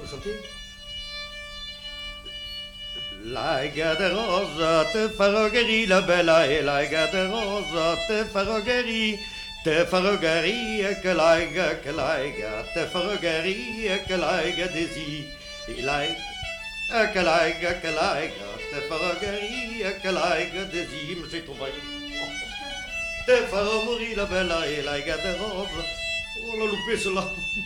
faut chanter. La gade rosa te farogari la bella e la gade rosa te farogari que laiga te farogari que laiga desi e laiga que laiga te farogari que laiga desi me c'est tombé te faro mourir la bella e la gade rosa on l'a loupé cela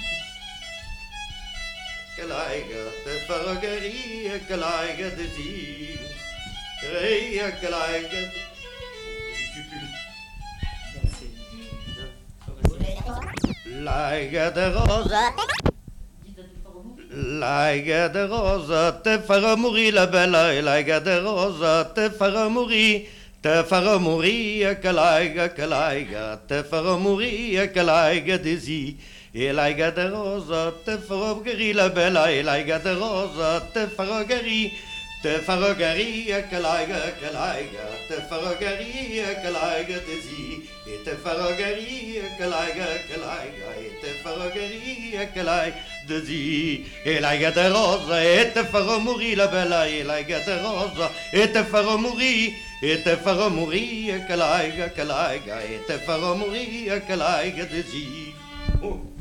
que laiga te farogari que laiga desi que laiga Laiga de rosa, laiga de rosa, te fera mourir la bella et laiga de rosa, te fera mourir, que laiga, te fera mourir, que laiga desi. Et laiga de rosa, te fera guérir la bella et laiga de rosa, te fera guérir. Te farogari que laiga, te farogari que laiga desi, et te farogari que laiga, et te farogari que laiga desi, et laiga de rosa, et te fera mourir la bella, et laiga de rosa, et te fera mourir, que laiga, et te fera mourir que laiga desi. Oh.